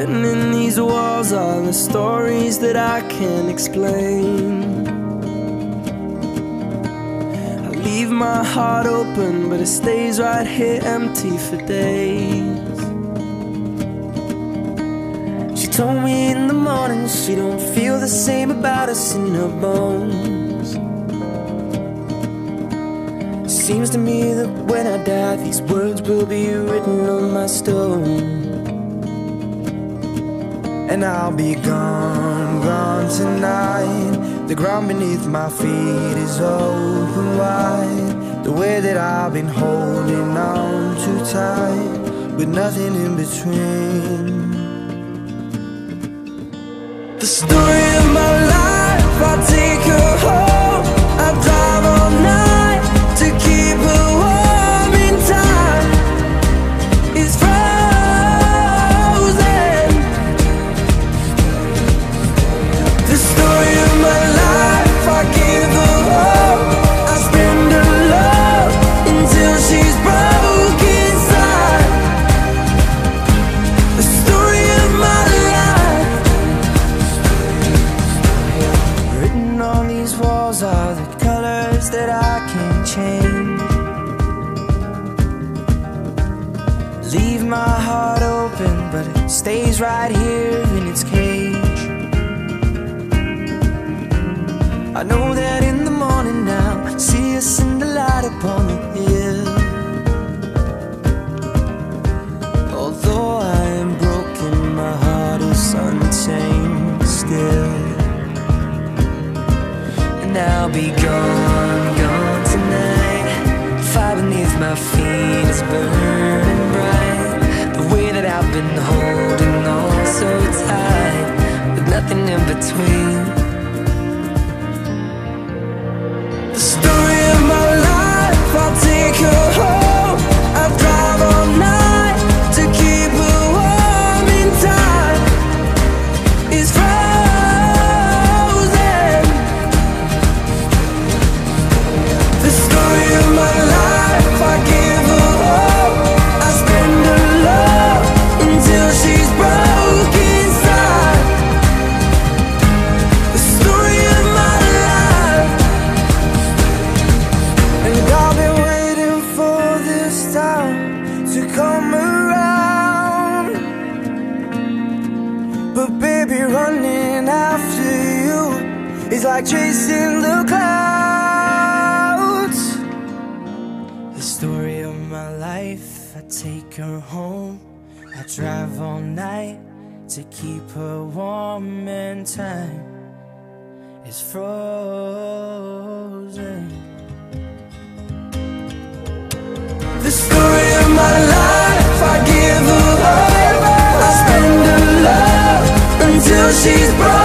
Written in these walls are the stories that I can't explain. I leave my heart open, but it stays right here empty for days. She told me in the morning she don't feel the same about us in her bones. Seems to me that when I die, these words will be written on my stone. And I'll be gone, gone tonight. The ground beneath my feet is open wide. The way that I've been holding on too tight, with nothing in between. The story of my life, I'll take her home. I'll drive all night to keep her warm in time. It's frozen. The story of my life, I give her hope. I spend her love until she's broke inside. The story of my life. Written on these walls are the colors that I can't change. Leave my heart open, but it stays right here in its cage. I know that in the morning now, see us in the light upon the hill. Although I am broken, my heart is untamed still. And I'll be gone, gone tonight. The fire beneath my feet is burning bright. The way that I've been holding on so tight, with nothing in between. The story of my life, I'll take her home. I'll drive all night to keep her warm in time. It's frozen. The story of my life, I give her hope. I spend her love until she's broke inside. The story of my life. And I've been waiting for this time to come around. But baby, running after you is like chasing the clouds. The story of my life, I take her home. I drive all night to keep her warm, and time is frozen. The story of my life, I give her hope. I spend her love until she's broken.